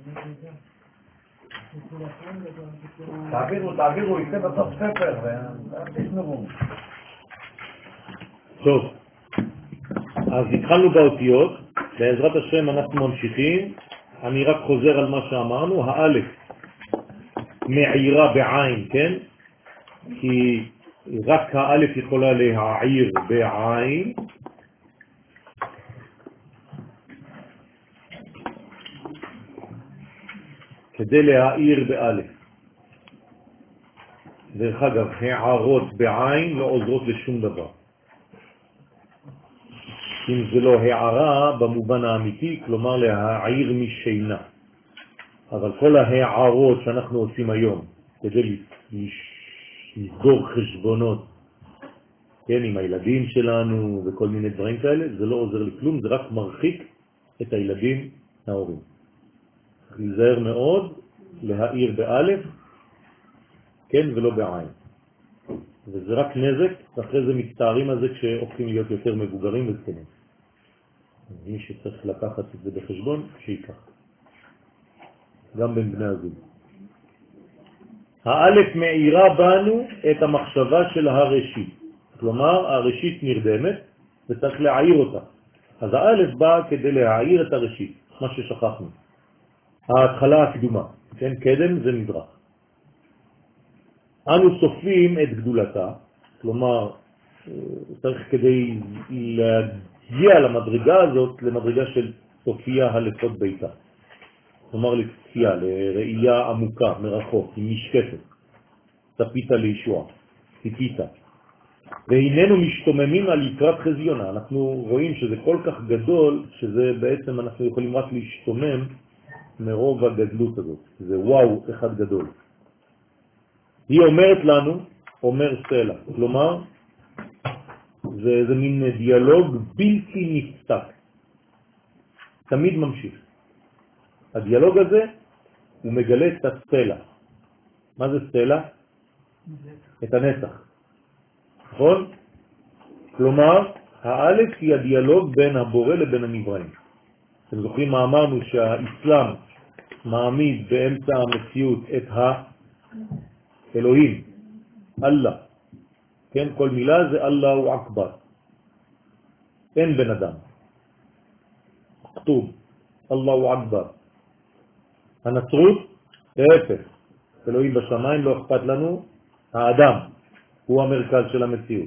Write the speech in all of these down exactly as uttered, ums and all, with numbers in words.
תעבירו, תעבירו, יצא בסוף ספר, ותשמרו. טוב, אז התחלנו באותיות, בעזרת השם אנחנו ממשיכים. אני רק חוזר על מה שאמרנו, האלף מעירה בעין, כן? כי רק האלף יכולה להעיר בעין. כדי להעיר באלף. דרך אגב, הערות בעין לא עוזרות לשום דבר. אם זה לא הערה במובן האמיתי, כלומר להעיר משינה. אבל כל ההערות שאנחנו עושים היום, כדי לסגור חשבונות, כן, עם הילדים שלנו וכל מיני דברים כאלה, זה לא עוזר לכלום, זה רק מרחיק את הילדים ההורים. צריך להיזהר מאוד, להעיר באלף, כן, ולא בעין. וזה רק נזק, ואחרי זה מצטערים על זה כשהופכים להיות יותר מבוגרים וזקנים. מי שצריך לקחת את זה בחשבון, שיקח. גם בין בני הזוג. האלף מעירה בנו את המחשבה של הראשית. כלומר, הראשית נרדמת וצריך להעיר אותה. אז האלף בא כדי להעיר את הראשית, מה ששכחנו. ההתחלה הקדומה, כן? קדם זה מזרח. אנו סופים את גדולתה, כלומר, צריך כדי להגיע למדרגה הזאת, למדרגה של סופיה הלכות ביתה. כלומר לצפייה, לראייה עמוקה, מרחוק, עם משקפת. צפית לישוע, ציפית. והננו משתוממים על יקרת חזיונה. אנחנו רואים שזה כל כך גדול, שזה בעצם אנחנו יכולים רק להשתומם מרוב הגדלות הזאת. זה וואו אחד גדול. היא אומרת לנו, אומר סלע, כלומר, זה, זה מין דיאלוג בלתי נפסק. תמיד ממשיך. הדיאלוג הזה הוא מגלה את הסלע. מה זה סלע? את הנצח. נכון? כלומר, האלף היא הדיאלוג בין הבורא לבין הנבראים. אתם זוכרים מה אמרנו שהאסלאם מעמיד באמצע המציאות את האלוהים, אללה. כן, כל מילה זה אללהו אכבר. אין בן אדם. כתוב, אללהו אכבר. הנצרות, להפך. אלוהים בשמיים, לא אכפת לנו, האדם הוא המרכז של המציאות.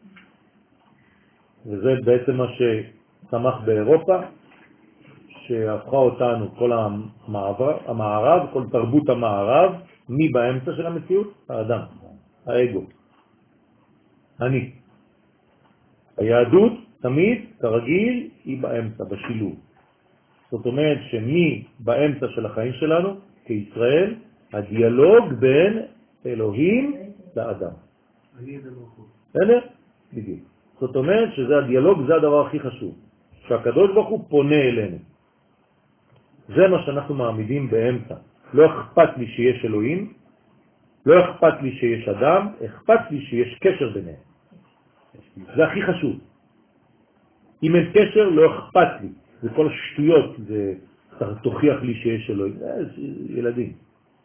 וזה בעצם מה שצמח באירופה, שהפכה אותנו, כל המעבר, המערב, כל תרבות המערב, מי באמצע של המציאות? האדם, האגו, אני. היהדות תמיד, כרגיל, היא באמצע, בשילוב. זאת אומרת שמי באמצע של החיים שלנו, כישראל, הדיאלוג בין אלוהים לאדם. בסדר? בדיוק. זאת אומרת שזה הדיאלוג, זה הדבר הכי חשוב. שהקדוש ברוך הוא פונה אלינו. זה מה שאנחנו מעמידים באמצע. לא אכפת לי שיש אלוהים, לא אכפת לי שיש אדם, אכפת לי שיש קשר ביניהם. זה הכי חשוב. אם אין קשר, לא אכפת לי. זה כל השטויות, זה תוכיח לי שיש אלוהים. זה ילדים.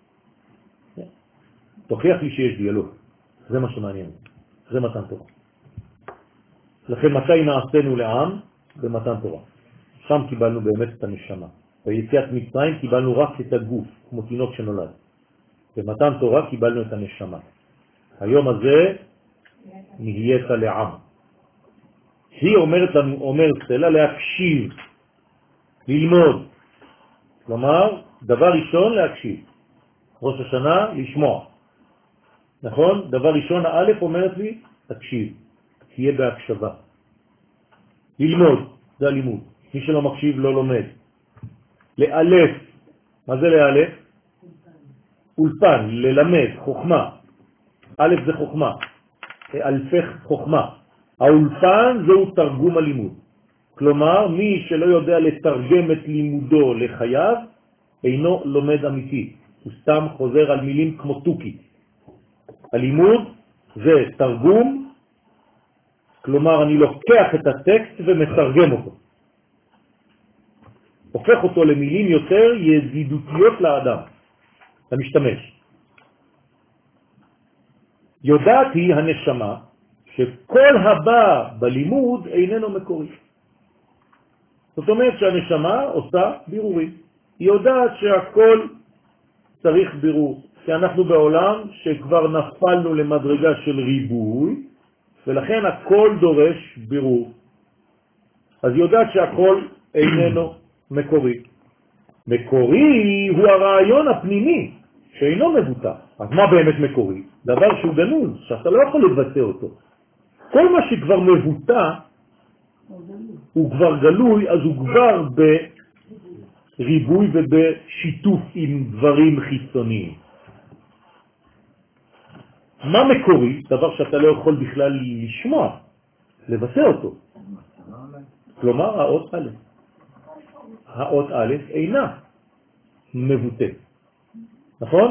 תוכיח לי שיש דיאלוג. זה מה שמעניין. זה מתן תורה. לכן מתי נעשינו לעם? במתן תורה. שם קיבלנו באמת את הנשמה. ביציאת מצרים קיבלנו רק את הגוף, כמו תינוק שנולד. במתן תורה קיבלנו את הנשמה. היום הזה נהיית לעם. היא אומרת לנו, אומר סלע, להקשיב, ללמוד. כלומר, דבר ראשון להקשיב. ראש השנה, לשמוע. נכון? דבר ראשון, האלף אומרת לי, תקשיב, תהיה בהקשבה. ללמוד, זה הלימוד. מי שלא מקשיב לא לומד. לאלף, מה זה לאלף? אולפן, ללמד, חוכמה. אלף זה חוכמה, אלפך חוכמה. האולפן זהו תרגום הלימוד. כלומר, מי שלא יודע לתרגם את לימודו לחייו, אינו לומד אמיתי. הוא סתם חוזר על מילים כמו תוקי. הלימוד זה תרגום, כלומר אני לוקח את הטקסט ומתרגם אותו. הופך אותו למילים יותר ידידותיות לאדם, למשתמש. יודעת היא הנשמה שכל הבא בלימוד איננו מקורי. זאת אומרת שהנשמה עושה בירורים. היא יודעת שהכל צריך בירור, כי אנחנו בעולם שכבר נפלנו למדרגה של ריבוי, ולכן הכל דורש בירור. אז היא יודעת שהכל איננו מקורי. מקורי הוא הרעיון הפנימי שאינו מבוטא. אז מה באמת מקורי? דבר שהוא גנוז, שאתה לא יכול לבטא אותו. כל מה שכבר מבוטא הוא כבר גלוי, אז הוא כבר בריבוי ובשיתוף עם דברים חיצוניים. מה מקורי? דבר שאתה לא יכול בכלל לשמוע, לבטא אותו. כלומר, האות א'. האות א' אינה מבוטא. נכון?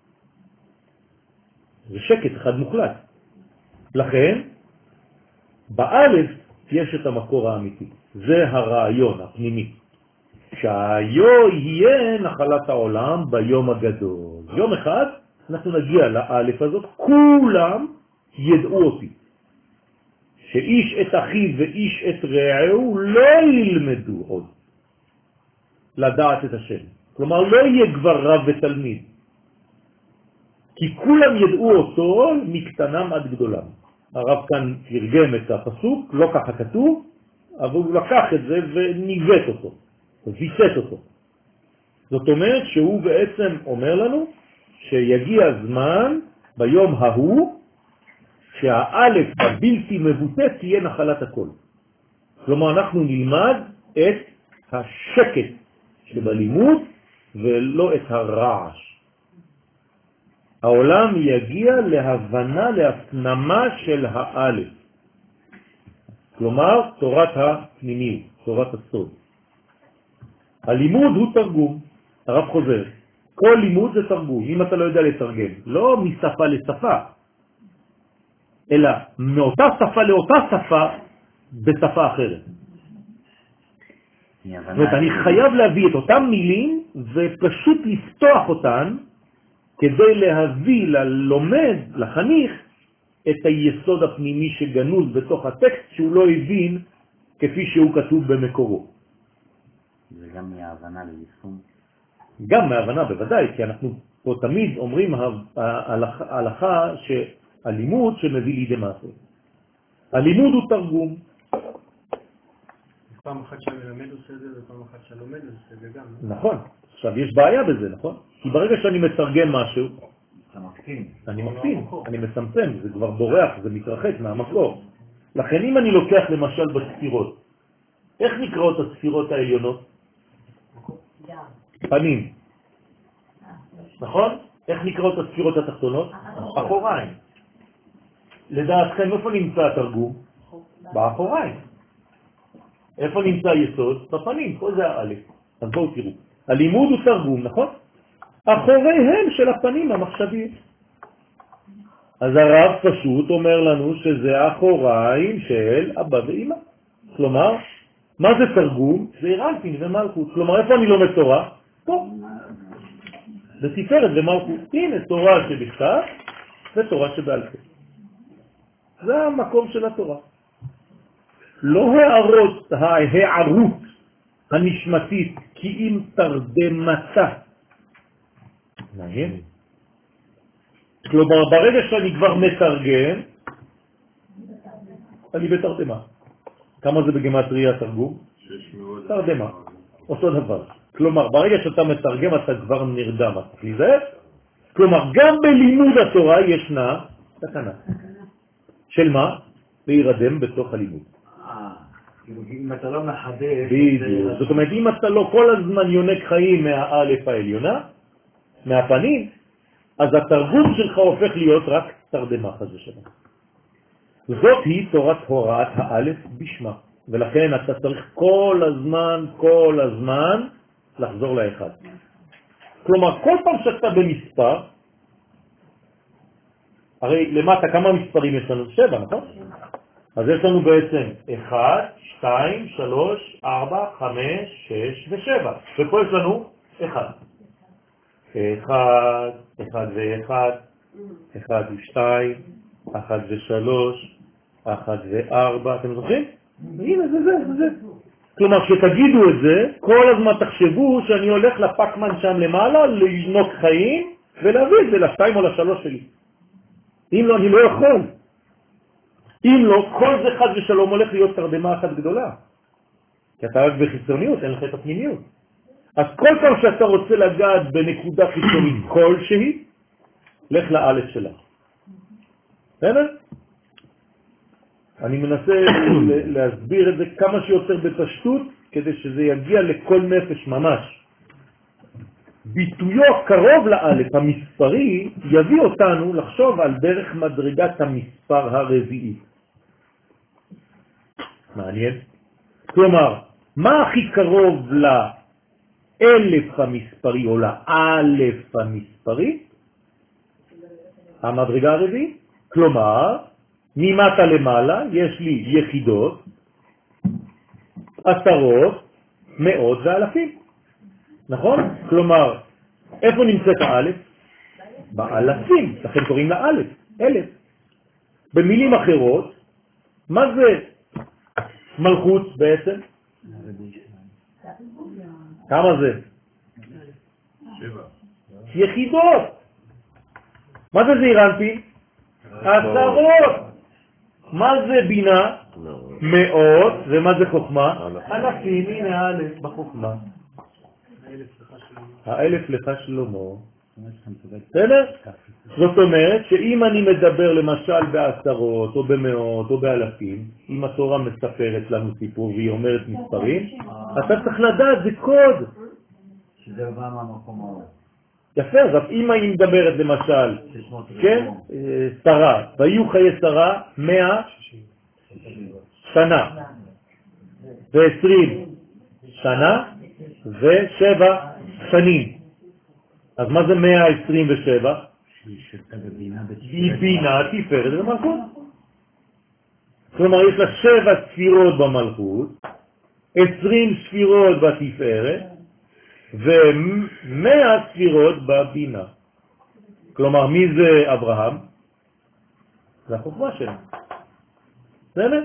זה שקט אחד מוחלט. לכן, באלף יש את המקור האמיתי. זה הרעיון הפנימי. שהיו יהיה נחלת העולם ביום הגדול. יום אחד אנחנו נגיע לאלף הזאת, כולם ידעו אותי. שאיש את אחיו ואיש את רעהו לא ילמדו עוד לדעת את השם. כלומר, לא יהיה כבר רב ותלמיד. כי כולם ידעו אותו מקטנם עד גדולם. הרב כאן תרגם את הפסוק, לא ככה כתוב, אבל הוא לקח את זה וניווט אותו, ויסת אותו. זאת אומרת שהוא בעצם אומר לנו שיגיע הזמן ביום ההוא שהאלף הבלתי מבוטא תהיה נחלת הכל. כלומר אנחנו נלמד את השקט שבלימוד ולא את הרעש. העולם יגיע להבנה, להפנמה של האלף. כלומר, תורת הפנימיות, תורת הסוד. הלימוד הוא תרגום. הרב חוזר. כל לימוד זה תרגום, אם אתה לא יודע לתרגם. לא משפה לשפה, אלא מאותה שפה לאותה שפה בשפה אחרת. זאת אומרת, אני חייב להביא את אותם מילים ופשוט לפתוח אותן כדי להביא ללומד, לחניך, את היסוד הפנימי שגנוז בתוך הטקסט שהוא לא הבין כפי שהוא כתוב במקורו. זה גם מההבנה ליישום? גם מההבנה בוודאי, כי אנחנו פה תמיד אומרים ההלכה שהלימוד שמביא לידי מעשה. הלימוד הוא תרגום. פעם אחת שהמלמד עושה את זה ופעם אחת שהלומד עושה את זה גם. נכון. עכשיו יש בעיה בזה, נכון? כי ברגע שאני מתרגם משהו, אתה מקטין. אני מקטין, אני מצמצם, זה כבר בורח, זה מתרחק מהמקור. לכן אם אני לוקח למשל בספירות, איך נקראות הספירות העליונות? פנים. נכון? איך נקראות הספירות התחתונות? אחוריים. לדעתכם איפה נמצא התרגום? באחוריים. איפה נמצא היסוד? בפנים, פה זה האלף. אז בואו תראו. הלימוד הוא תרגום, נכון? אחוריהם של הפנים המחשביים. אז הרב פשוט אומר לנו שזה אחוריים של אבא ואמא. כלומר, מה זה תרגום? זה אירנטין ומלכות. כלומר, איפה אני לומד תורה? פה. זה תפארת ומלכות. הנה, תורה שבכתב ותורה שבעל פה. זה המקום של התורה. לא הערות, ההערות הנשמתית, כי אם תרדמתה. מעניין. כלומר, ברגע שאני כבר מתרגם, אני בתרדמה. כמה זה בגמטריה תרגום? תרדמה. אותו דבר. כלומר, ברגע שאתה מתרגם, אתה כבר נרדם. אתה להיזהר? כלומר, גם בלימוד התורה ישנה תקנה. של מה? להירדם בתוך הלימוד. אם אתה לא מחדש... בדיוק. זאת אומרת, אם אתה לא כל הזמן יונק חיים מהאלף העליונה, מהפנים, אז התרגום שלך הופך להיות רק תרדמה חזה שלך. זאת היא תורת הוראת האלף בשמה. ולכן אתה צריך כל הזמן, כל הזמן, לחזור לאחד. כלומר, כל פעם שאתה במספר, הרי למטה כמה מספרים יש לנו? שבע, נכון? אז יש לנו בעצם אחת, שתיים, שלוש, ארבע, חמש, שש ושבע. ופה יש לנו אחד. אחד, אחד ואחד, אחד ושתיים, אחד ושלוש, אחד וארבע. אתם זוכרים? הנה, זה זה, זה זה. כלומר, שתגידו את זה, כל הזמן תחשבו שאני הולך לפקמן שם למעלה, לנוק חיים, ולהביא את זה לשתיים או לשלוש שלי. אם לא, אני לא יכול. אם לא, כל זה חד ושלום הולך להיות תרדמה אחת גדולה. כי אתה רק בחיצוניות, אין לך את הפנימיות. אז כל פעם שאתה רוצה לגעת בנקודה חיצונית כלשהי, לך לאלף שלה. בסדר? אני מנסה להסביר את זה כמה שיותר בפשטות, כדי שזה יגיע לכל נפש ממש. ביטויו קרוב לאלף המספרי יביא אותנו לחשוב על דרך מדרגת המספר הרביעי. מעניין? כלומר, מה הכי קרוב לאלף המספרי או לאלף המספרי? המדרגה הרביעית. כלומר, ממטה למעלה יש לי יחידות, עשרות, מאות ואלפים. נכון? כלומר, איפה נמצאת האלף? באלפים, לכן קוראים לה אלף, אלף. במילים אחרות, מה זה מלכות בעצם? כמה זה? שבע. יחידות. מה זה זעירנטים? עשרות. מה זה בינה? מאות. ומה זה חוכמה? אלפים. הנה האלף בחוכמה. האלף לך שלמה. בסדר? זאת אומרת שאם אני מדבר למשל בעשרות או במאות או באלפים, אם התורה מספרת לנו סיפור והיא אומרת מספרים, אתה צריך לדעת, זה קוד. שזה בא מהמקום ההוא. יפה, אז אם היא מדברת למשל, כן, שרה, והיו חיי שרה מאה שנה ועשרים שנה ושבע שנים. אז מה זה מאה עשרים ושבע? היא בינה תפארת במלכות. כלומר יש לה שבע ספירות במלכות, עשרים ספירות בתפארת ומאה ספירות בבינה. כלומר מי זה אברהם? זה החוכמה שלנו. בסדר?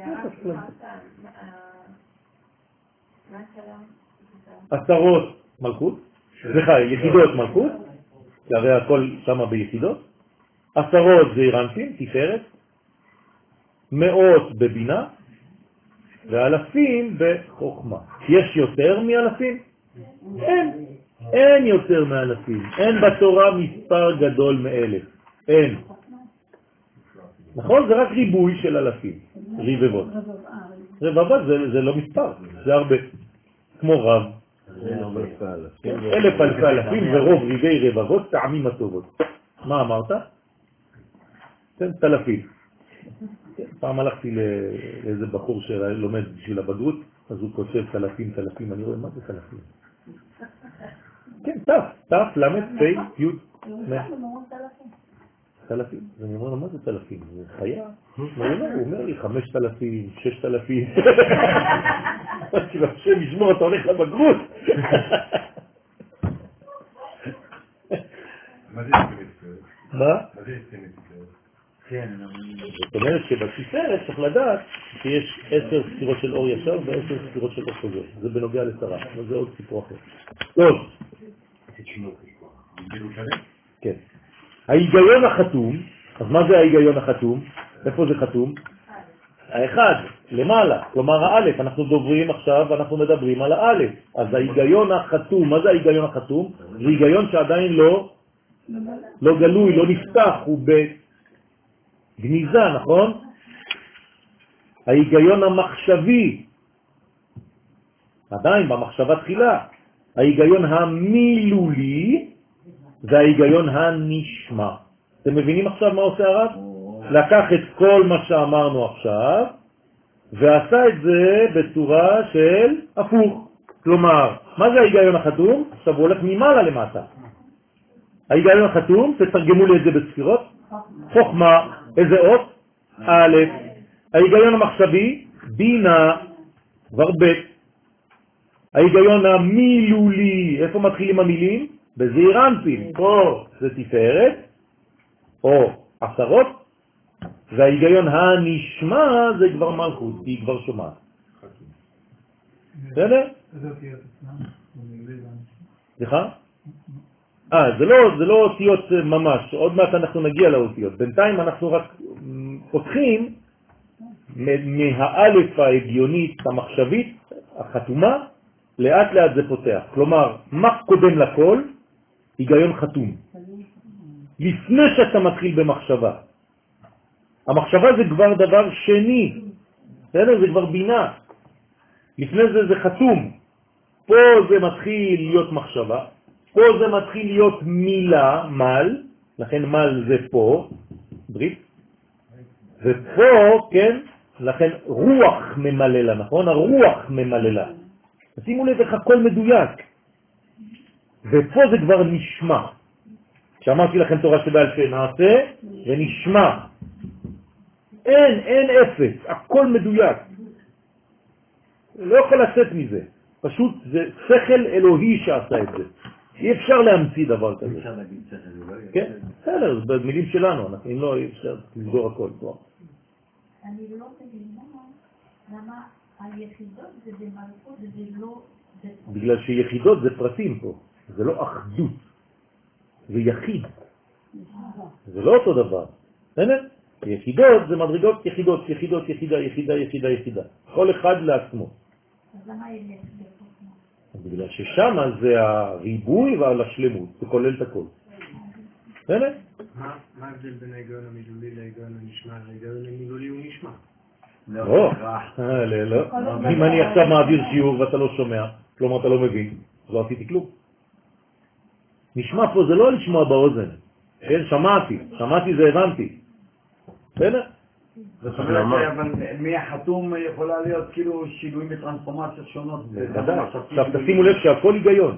עשרות מלכות, סליחה, יחידות מלכות, הרי הכל שמה ביחידות, עשרות זעירנטים, תפארת, מאות בבינה, ואלפים בחוכמה. יש יותר מאלפים? אין. אין יותר מאלפים. אין בתורה מספר גדול מאלף. אין. נכון? זה רק ריבוי של אלפים. ריבבות. רבבות זה, זה לא מספר, זה הרבה. כמו רב. אלף אלפי אלפים ורוב ריבי רבבות טעמים הטובות. מה אמרת? כן, תלפים. פעם הלכתי לאיזה בחור שלומד בשביל הבגרות, אז הוא כותב תלפים, תלפים, אני רואה מה זה תלפים. כן, תף, תף, למד, פי, יוד, תלפים. אז אני אומר לו, מה זה תלפים? זה חיה? הוא אומר לי, חמשת תלפים, ששת תלפים. אמרתי לו, השם ישמור, אתה הולך לבגרות. מה זה תפארת? מה? מה זה תפארת? כן, זאת אומרת שבתפארת צריך לדעת שיש עשר ספירות של אור ישר ועשר ספירות של אור חוזר. זה בנוגע לשרה, אבל זה עוד סיפור אחר. טוב. כן. ההיגיון החתום, אז מה זה ההיגיון החתום? איפה זה חתום? האחד, למעלה, כלומר האלף. אנחנו דוברים עכשיו, אנחנו מדברים על האלף. אז ההיגיון החתום, מה זה ההיגיון החתום? זה היגיון שעדיין לא, לא גלוי, לא נפתח, הוא בגניזה, נכון? ההיגיון המחשבי, עדיין במחשבה תחילה. ההיגיון המילולי, זה ההיגיון הנשמע. אתם מבינים עכשיו מה עושה הרב? לקח את כל מה שאמרנו עכשיו, ועשה את זה בצורה של הפוך. כלומר, מה זה ההיגיון החתום? עכשיו הוא הולך ממעלה למטה. ההיגיון החתום, תתרגמו לי את זה בספירות. חוכמה, איזה אות? א', ההיגיון המחשבי, בינה, כבר ב'. ההיגיון המילולי, איפה מתחילים המילים? בזעיר אנפין, פה זה תפארת, או עשרות, וההיגיון הנשמע זה כבר מלכות, היא כבר שומעת. בסדר? סליחה? אה, זה לא, זה לא אותיות ממש, עוד מעט אנחנו נגיע לאותיות. בינתיים אנחנו רק פותחים מהאלף ההגיונית המחשבית, החתומה, לאט לאט זה פותח. כלומר, מה קודם לכל? היגיון חתום. לפני שאתה מתחיל במחשבה. המחשבה זה כבר דבר שני, בסדר? זה כבר בינה. לפני זה זה חתום. פה זה מתחיל להיות מחשבה, פה זה מתחיל להיות מילה, מל, לכן מל זה פה, ברית, ופה, כן, לכן רוח ממללה, נכון? הרוח ממללה. שימו לב איך הכל מדויק. ופה זה כבר נשמע. כשאמרתי לכם תורה שבעל פה נעשה ונשמע. אין, אין אפס, הכל מדויק. לא יכול לצאת מזה. פשוט זה שכל אלוהי שעשה את זה. אי אפשר להמציא דבר כזה. אי אפשר להגיד שכל אלוהי. כן, בסדר, זה במילים שלנו, אם לא, אי אפשר לסגור הכל. אני לא מבינה למה היחידות זה במלכות וזה לא... בגלל שיחידות זה פרטים פה, זה לא אחדות, זה יחיד. זה לא אותו דבר. בסדר? יחידות זה מדרגות יחידות, יחידות, יחידה, יחידה, יחידה, יחידה. כל אחד לעצמו. אז למה אין לחוכמה? בגלל ששם זה הריבוי ועל השלמות, זה כולל את הכל. בסדר? מה ההבדל בין ההיגיון המילולי להיגיון הנשמע? ההיגיון המילולי הוא נשמע. לא, לא. אם אני עכשיו מעביר שיעור ואתה לא שומע, כלומר אתה לא מבין, לא עשיתי כלום. נשמע פה זה לא לשמוע באוזן. כן, שמעתי, שמעתי זה הבנתי. בסדר? זאת אומרת, אבל מי החתום יכולה להיות כאילו שינויים וטרנספורמציות שונות. עכשיו תשימו לב שהכל היגיון.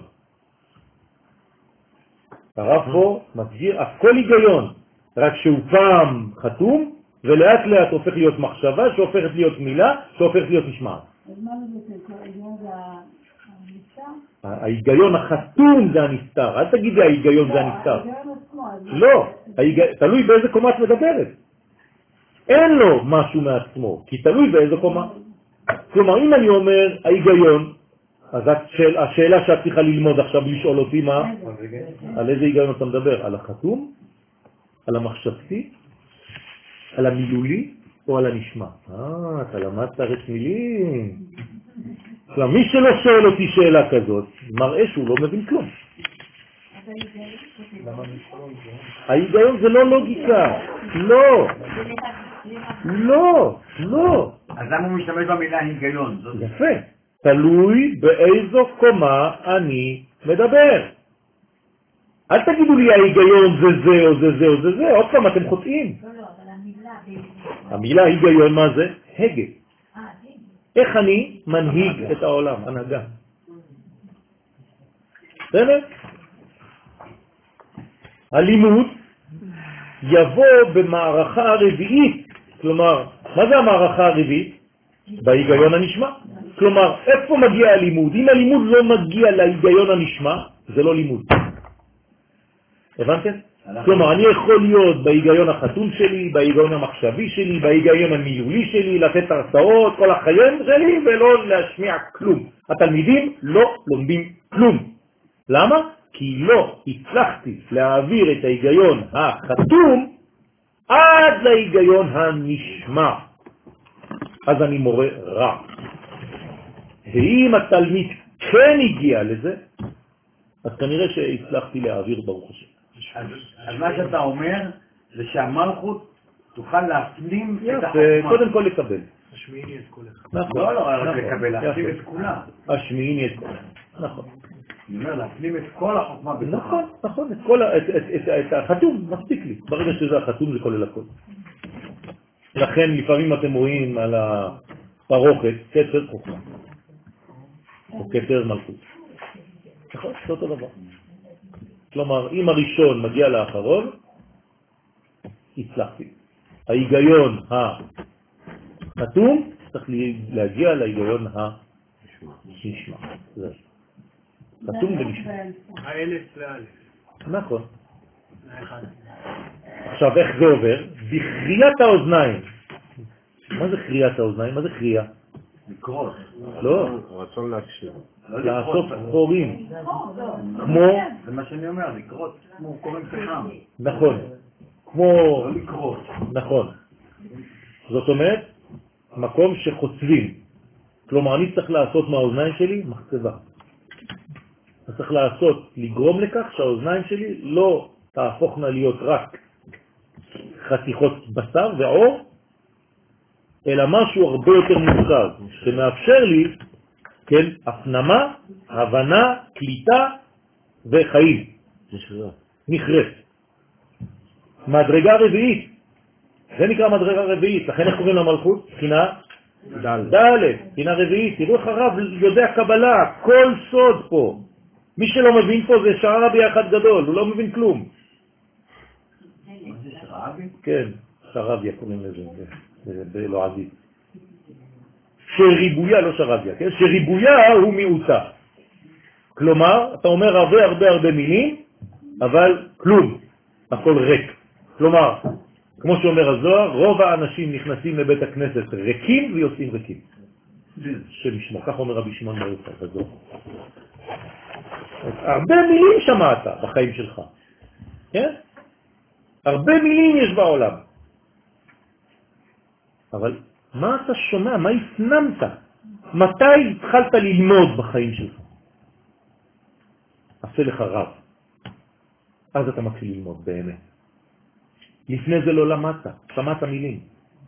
הרב פה מסביר, הכל היגיון, רק שהוא פעם חתום ולאט לאט הופך להיות מחשבה, שהופכת להיות מילה, שהופכת להיות נשמעת. אז מה זה ההיגיון זה הנסתר? ההיגיון החתום זה הנסתר, אל תגידי ההיגיון זה הנסתר. לא, תלוי באיזה קומה את מדברת. אין לו משהו מעצמו, כי תלוי באיזה קומה. כלומר, אם אני אומר ההיגיון, אז השאלה שאת צריכה ללמוד עכשיו לשאול אותי מה, על איזה היגיון אתה מדבר? על החתום? על המחשבתי? על המילולי או על הנשמע? אה, אתה למדת רץ מילים. כלומר, מי שלא שואל אותי שאלה כזאת, מראה שהוא לא מבין כלום. ההיגיון זה לא לוגיקה, לא, לא, לא. אז למה הוא משתמש במילה היגיון? יפה, תלוי באיזו קומה אני מדבר. אל תגידו לי ההיגיון זה זה או זה זה או זה זה, עוד פעם אתם חוטאים. לא, לא, אבל המילה... המילה היגיון מה זה? הגה. אה, איך אני מנהיג את העולם, הנהגה. בסדר? הלימוד יבוא במערכה הרביעית, כלומר, מה זה המערכה הרביעית? בהיגיון הנשמע. כלומר, איפה מגיע הלימוד? אם הלימוד לא מגיע להיגיון הנשמע, זה לא לימוד. הבנתם? כלומר, אני יכול להיות בהיגיון החתום שלי, בהיגיון המחשבי שלי, בהיגיון המילולי שלי, לתת הרצאות, כל החיים שלי, ולא להשמיע כלום. התלמידים לא לומדים כלום. למה? כי לא הצלחתי להעביר את ההיגיון החתום עד להיגיון הנשמע. אז אני מורה רע. ואם התלמיד כן הגיע לזה, אז כנראה שהצלחתי להעביר ברוך השם. אז, אז מה שאתה אומר זה שהמלכות תוכל להפנים את יפה, החוכמה. קודם כל לקבל. השמיעיני את כל אחד. נכון. לא, לא, רק נכון, לקבל, להפנים יפה. את כולה. השמיעיני את כולם. נכון. אני אומר, להפנים את כל החוכמה בתוכה. נכון, נכון, את כל ה- את- את- את- את החתום, מספיק לי. ברגע שזה החתום זה כולל הכל. לכן לפעמים אתם רואים על הפרוכת כתר חוכמה. או כתר מלכות. נכון, זה אותו דבר. כלומר, אם הראשון מגיע לאחרון, הצלחתי. ההיגיון אטום צריך להגיע להיגיון הנשמע. זה. אטום ונשמע. האלף לאלף. נכון. עכשיו איך זה עובר? בקריאת האוזניים. מה זה קריאת האוזניים? מה זה קריאה? לקרוא. לא. רצון להקשיב. לעשות חורים. כמו... זה מה שאני אומר, לקרוא. כמו קוראים פחם. נכון. כמו... לא לקרוא. נכון. זאת אומרת, מקום שחוצבים. כלומר, אני צריך לעשות מהאוזניים שלי מחצבה. אני צריך לעשות, לגרום לכך שהאוזניים שלי לא תהפוכנה להיות רק חתיכות בשר ועור, אלא משהו הרבה יותר מורכב, שמאפשר לי, כן, הפנמה, הבנה, קליטה וחיים. נכרת. מדרגה רביעית. זה נקרא מדרגה רביעית. לכן איך קוראים למלכות? בחינה ד', בחינה רביעית. תראו איך הרב יודע קבלה, כל סוד פה. מי שלא מבין פה זה שרבי אחד גדול, הוא לא מבין כלום. מה זה שרבי? כן, שרביה קוראים לזה, זה לא עדיף. שריבויה, לא שרביה, כן? שריבויה הוא מיעוטה. כלומר, אתה אומר הרבה הרבה הרבה מילים, אבל כלום, הכל ריק. כלומר, כמו שאומר הזוהר, רוב האנשים נכנסים לבית הכנסת ריקים ויוצאים ריקים. שמשמור, כך אומר רבי שמעון בר יוחאי בזוהר. הרבה מילים שמעת בחיים שלך, כן? הרבה מילים יש בעולם. אבל מה אתה שומע? מה הפנמת? מתי התחלת ללמוד בחיים שלך? עשה לך רב. אז אתה מתחיל ללמוד באמת. לפני זה לא למדת, שמעת מילים.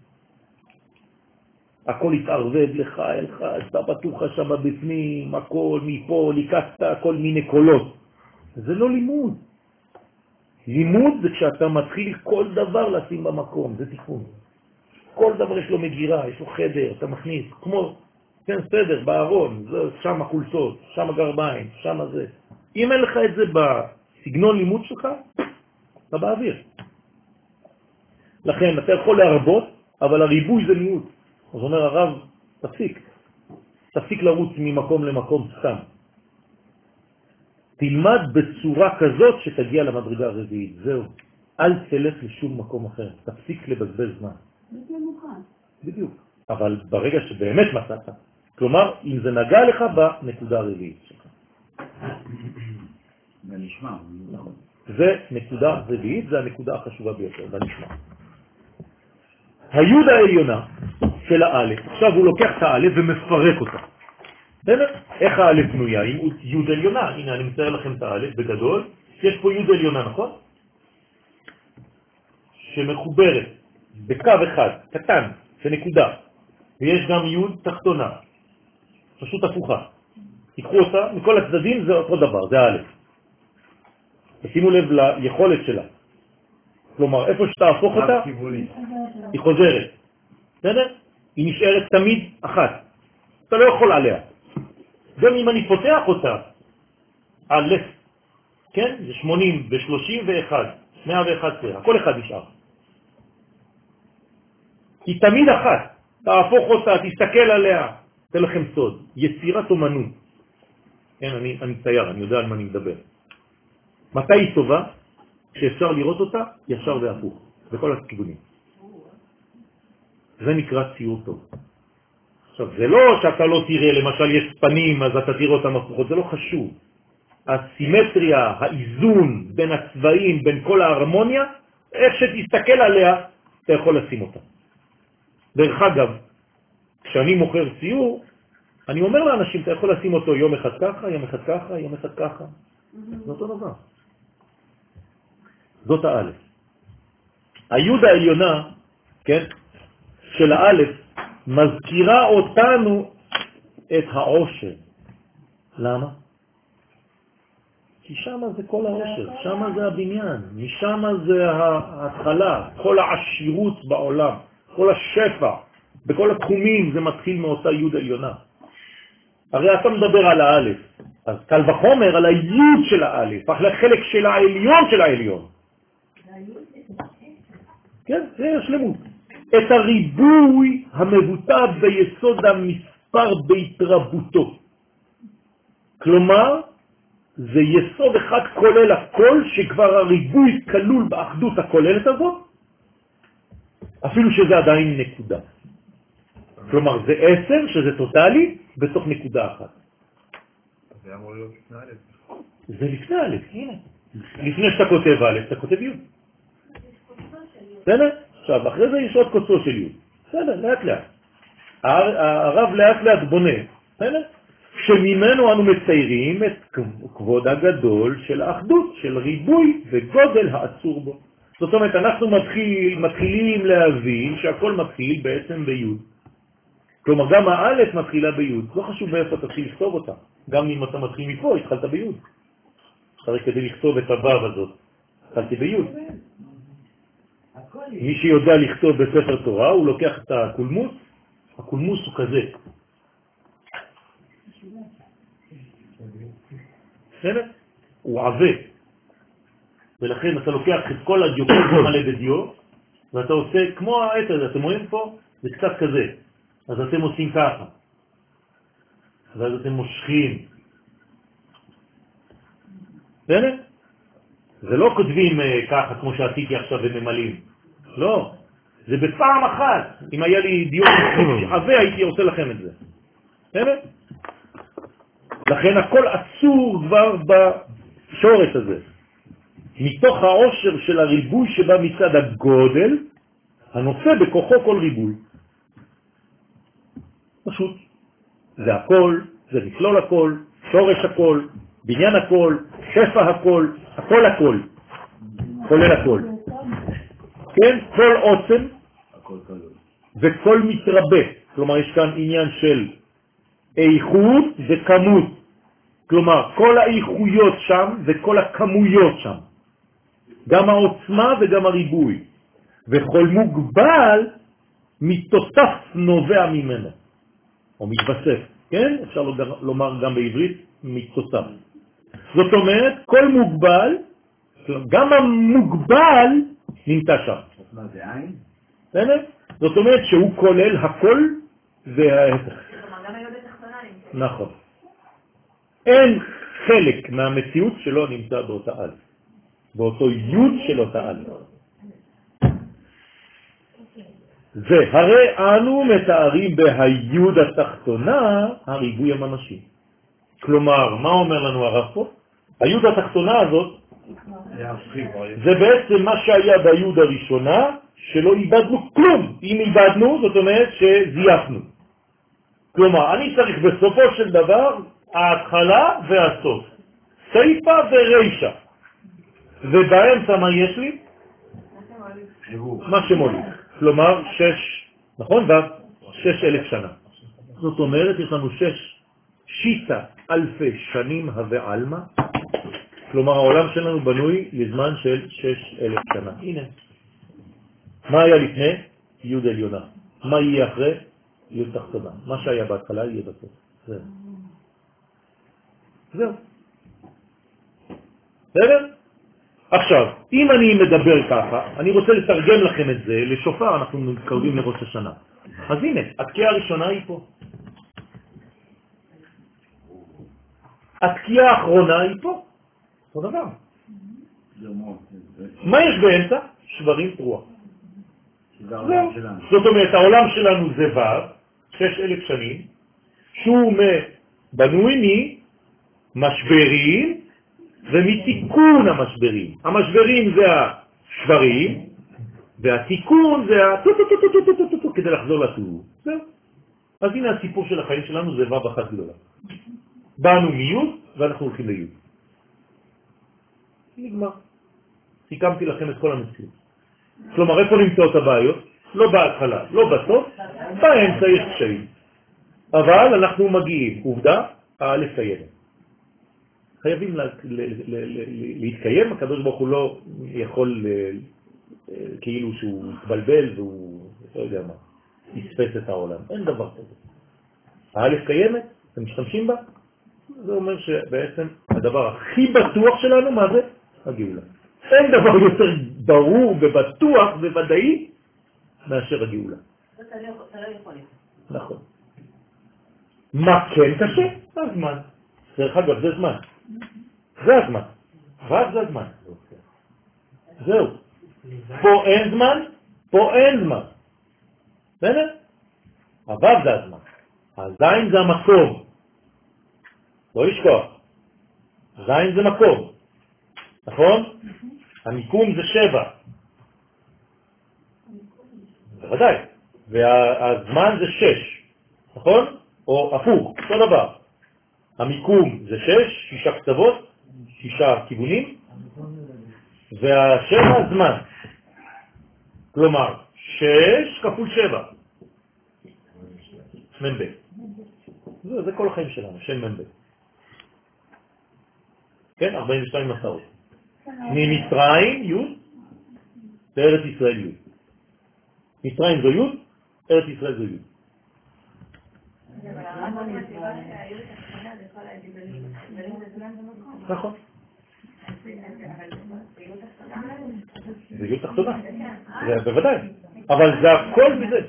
הכל התערבב לך, אלך, אתה בטוח שם בפנים, הכל מפה, ליקסת, כל מיני קולות. זה לא לימוד. לימוד זה כשאתה מתחיל כל דבר לשים במקום, זה תיקון. כל דבר יש לו מגירה, יש לו חדר, אתה מכניס, כמו, כן, סדר, בארון, שם החולצות, שם הגרביים, שם זה. אם אין לך את זה בסגנון לימוד שלך, אתה באוויר. לכן, אתה יכול להרבות, אבל הריבוי זה מיעוט. אז אומר הרב, תפסיק. תפסיק לרוץ ממקום למקום סתם. תלמד בצורה כזאת שתגיע למדרגה הרביעית. זהו. אל תלך לשום מקום אחר. תפסיק לבזבז זמן. זה מוכן. בדיוק. אבל ברגע שבאמת מצאת, כלומר, אם זה נגע לך בנקודה הרביעית שלך. זה נשמע. נכון. זה נקודה רביעית, זה הנקודה החשובה ביותר, בנשמע. היוד העליונה של האלף, עכשיו הוא לוקח את האלף ומפרק אותה. באמת? איך האלף בנויה? עם יוד עליונה, הנה אני מצייר לכם את האלף בגדול, יש פה יוד עליונה, נכון? שמחוברת בקו אחד, קטן, שנקודה, ויש גם יוד תחתונה, פשוט הפוכה. תיקחו אותה, מכל הצדדים זה אותו דבר, זה האלף. תשימו לב ליכולת שלה. כלומר, איפה שתהפוך אותה, היא חוזרת. בסדר? היא נשארת תמיד אחת. אתה לא יכול עליה. גם אם אני פותח אותה, אלף, כן? זה שמונים ו-שלושים ואחת, מאה ואחת עשרה, הכל אחד נשאר. היא תמיד אחת. תהפוך אותה, תסתכל עליה. תן לכם סוד. יצירת אומנות. כן, אני, אני צייר, אני יודע על מה אני מדבר. מתי היא טובה? שאפשר לראות אותה ישר והפוך, בכל הכיוונים. זה נקרא ציור טוב. עכשיו, זה לא שאתה לא תראה, למשל יש פנים, אז אתה תראה אותם הפוכות, זה לא חשוב. הסימטריה, האיזון בין הצבעים, בין כל ההרמוניה, איך שתסתכל עליה, אתה יכול לשים אותה. דרך אגב, כשאני מוכר ציור, אני אומר לאנשים, אתה יכול לשים אותו יום אחד ככה, יום אחד ככה, יום אחד ככה. זה אותו דבר. זאת האלף. היוד העליונה, כן, של האלף, מזכירה אותנו את העושר. למה? כי שם זה כל העושר, שם זה הבניין, משם זה ההתחלה, כל העשירות בעולם, כל השפע, בכל התחומים זה מתחיל מאותה יוד עליונה. הרי אתה מדבר על האלף, אז קל וחומר על היוד של האלף, החלק של העליון של העליון. כן, זה השלמות. את הריבוי המבוטא ביסוד המספר בהתרבותו. כלומר, זה יסוד אחד כולל הכל, שכבר הריבוי כלול באחדות הכוללת הזאת, אפילו שזה עדיין נקודה. כלומר, זה עשר, שזה טוטלי, בתוך נקודה אחת. זה אמור להיות לפני א'. זה לפני א', הנה. לפני שאתה כותב א', אתה כותב י'. בסדר? עכשיו, אחרי זה יש עוד קוצו של י'. בסדר, לאט לאט. הרב לאט לאט בונה. בסדר? שממנו אנו מציירים את כבוד הגדול של האחדות, של ריבוי וגודל העצור בו. זאת אומרת, אנחנו מתחיל, מתחילים להבין שהכל מתחיל בעצם בי'. כלומר, גם האלף מתחילה בי'. לא חשוב באיפה תתחיל לכתוב אותה. גם אם אתה מתחיל מפה, התחלת בי'. צריך כדי לכתוב את הוו הזאת. התחלתי בי'. מי שיודע לכתוב בספר תורה, הוא לוקח את הקולמוס. הקולמוס הוא כזה. בסדר? הוא עווה. ולכן אתה לוקח את כל הדיוקות מלא בדיו, ואתה עושה כמו העט הזה, אתם רואים פה? זה קצת כזה. אז אתם עושים ככה. ואז אתם מושכים. בסדר? זה לא כותבים ככה כמו שעשיתי עכשיו וממלאים. לא. זה בפעם אחת. אם היה לי דיוק עווה, הייתי עושה לכם את זה. בסדר? לכן הכל אסור כבר בשורש הזה. מתוך העושר של הריבוי שבא מצד הגודל, הנושא בכוחו כל ריבוי. פשוט. זה הכל, זה מכלול הכל, שורש הכל, בניין הכל, שפע הכל, הכל הכל. כולל הכל. כן? כל עוצם וכל מתרבה. כלומר, יש כאן עניין של איכות וכמות. כלומר, כל האיכויות שם וכל הכמויות שם. גם העוצמה וגם הריבוי. וכל מוגבל מתוסף נובע ממנו. או מתווסף. כן? אפשר לומר גם בעברית מתוסף. זאת אומרת, כל מוגבל, גם המוגבל נמצא שם. מה זה עין? בסדר? זאת אומרת שהוא כולל הכל וההפך. גם היוד התחתונה נמצא. נכון. אין חלק מהמציאות שלא נמצא באותה א', באותו יוד של אותה א'. זה הרי אנו מתארים בהיוד התחתונה הריבוי הממשי. כלומר, מה אומר לנו הרב פה? היוד התחתונה הזאת זה בעצם מה שהיה ביוד הראשונה, שלא איבדנו כלום. אם איבדנו, זאת אומרת שזייפנו. כלומר, אני צריך בסופו של דבר ההתחלה והסוף. סייפה ורישה. ובאמצע מה יש לי? מה שמוליד. כלומר, שש, נכון? ו? שש אלף שנה. זאת אומרת, יש לנו שש שיטה אלפי שנים הווה אלמה. כלומר, העולם שלנו בנוי לזמן של שש אלף שנה. הנה. מה היה לפני? יוד עליונה. מה יהיה אחרי? יוד תחתונה. מה שהיה בהתחלה יהיה בסוף. זהו. זהו. בסדר? עכשיו, אם אני מדבר ככה, אני רוצה לתרגם לכם את זה לשופר, אנחנו מתקרבים לראש השנה. אז הנה, התקיעה הראשונה היא פה. התקיעה האחרונה היא פה. אותו דבר. מה יש באמצע? שברים תרוח. זהו. זאת אומרת, העולם שלנו זה ו', שש אלף שנים, שהוא בנוי ממשברים ומתיקון המשברים. המשברים זה השברים, והתיקון זה הטוטוטוטוטוטוטוטו, כדי לחזור לטור. זהו. אז הנה הסיפור של החיים שלנו זה ו' אחת גדולה. באנו מיוד ואנחנו הולכים ליוד. נגמר. סיכמתי לכם את כל המציאות. כלומר, איפה נמצאות הבעיות? לא בהתחלה, לא בסוף, באמצע יש קשיים. אבל אנחנו מגיעים, עובדה, א' קיימת. חייבים להתקיים, הקדוש ברוך הוא לא יכול כאילו שהוא התבלבל והוא לא יודע מה, יספס את העולם. אין דבר כזה. הא' קיימת, אתם משתמשים בה? זה אומר שבעצם הדבר הכי בטוח שלנו, מה זה? הגאולה. אין דבר יותר ברור ובטוח וודאי מאשר הגאולה. אתה לא יכול. נכון. מה כן קשה? הזמן. דרך אגב, זה זמן. זה הזמן. רק זה הזמן. זהו. פה אין זמן, פה אין זמן. בסדר? הוו זה הזמן. הזין זה המקום. לא לשכוח. זין זה מקום. נכון? המיקום זה שבע. בוודאי. והזמן זה שש. נכון? או הפוך, אותו דבר. המיקום זה שש, שישה קצוות, שישה כיוונים, והשבע זמן. כלומר, שש כפול שבע. מנבא. זה, זה כל החיים שלנו, שם מנבא. כן, ארבעים ושתיים מסעות. ממצרים י' לארץ ישראל י'. מצרים זו י', ארץ ישראל זו י'. נכון. זה י' תחתונה. זה בוודאי. אבל זה הכל בזה.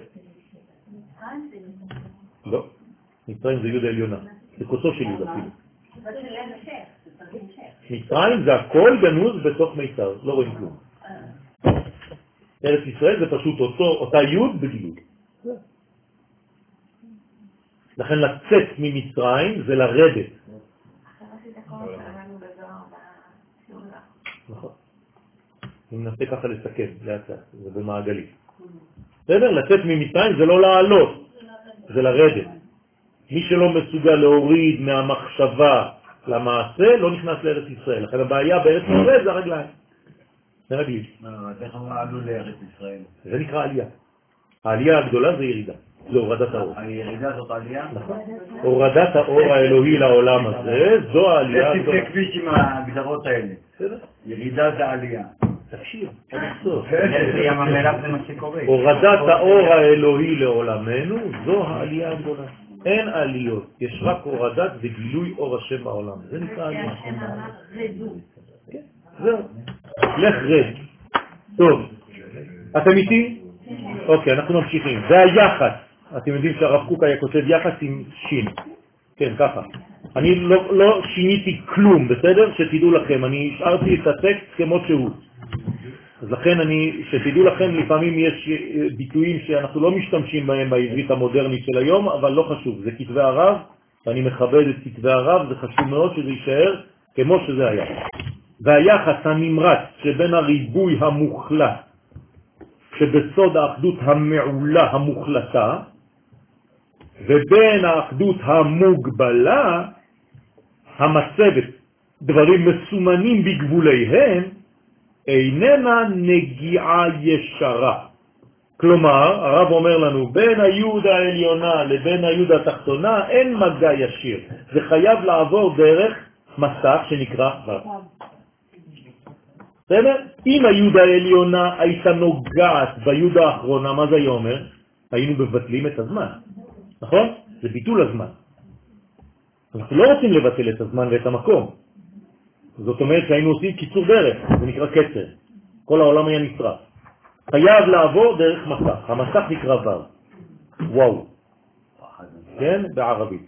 לא. מצרים זה י' העליונה. זה כוסו של י' אפילו. מצרים זה הכל גנוז בתוך מיצר. לא רואים כלום. ארץ ישראל זה פשוט אותו, אותה י' בגילוי. לכן לצאת ממצרים זה לרדת. נכון. אני מנסה ככה לסכם, לאט לאט, זה במעגלי. בסדר? לצאת ממצרים זה לא לעלות, זה לרדת. מי שלא מסוגל להוריד מהמחשבה למעשה, לא נכנס לארץ ישראל. לכן הבעיה בארץ ישראל זה הרגליים. זה רגלים. איך עלו לארץ ישראל? זה נקרא עלייה. העלייה הגדולה זה ירידה. להורדת האור. הירידה זאת עלייה? נכון. הורדת האור האלוהי לעולם הזה, זו העלייה הגדולה. זה כביש עם ההגדרות האלה. ירידה זה עלייה. תקשיב, עד הסוף. ים המלח זה מה שקורה. הורדת האור האלוהי לעולמנו, זו העלייה הגדולה. אין עליות, יש רק הורדת וגילוי אור השם בעולם. זה נקרא עלייה. זהו. לך רד. טוב. אתם איתי? אוקיי, אנחנו ממשיכים. זה היחס. אתם יודעים שהרב קוק היה כותב יחס עם שין. כן, ככה. אני לא, לא שיניתי כלום, בסדר? שתדעו לכם, אני השארתי את הטקסט כמו שהוא. אז לכן אני, שתדעו לכם, לפעמים יש ביטויים שאנחנו לא משתמשים בהם בעברית המודרנית של היום, אבל לא חשוב. זה כתבי הרב, ואני מכבד את כתבי הרב, זה חשוב מאוד שזה יישאר כמו שזה היה. והיחס הנמרץ שבין הריבוי המוחלט שבסוד האחדות המעולה המוחלטה ובין האחדות המוגבלה המצבת דברים מסומנים בגבוליהם איננה נגיעה ישרה. כלומר, הרב אומר לנו, בין היוד העליונה לבין היוד התחתונה אין מגע ישיר. זה חייב לעבור דרך מסך שנקרא ו'. בסדר? אם היוד העליונה הייתה נוגעת ביוד האחרונה, מה זה היה אומר? היינו מבטלים את הזמן. נכון? זה ביטול הזמן. אנחנו לא רוצים לבטל את הזמן ואת המקום. זאת אומרת שהיינו עושים קיצור דרך, זה נקרא קצר. כל העולם היה נשרף. חייב לעבור דרך מסך. המסך נקרא ו'. וואו. כן? בערבית.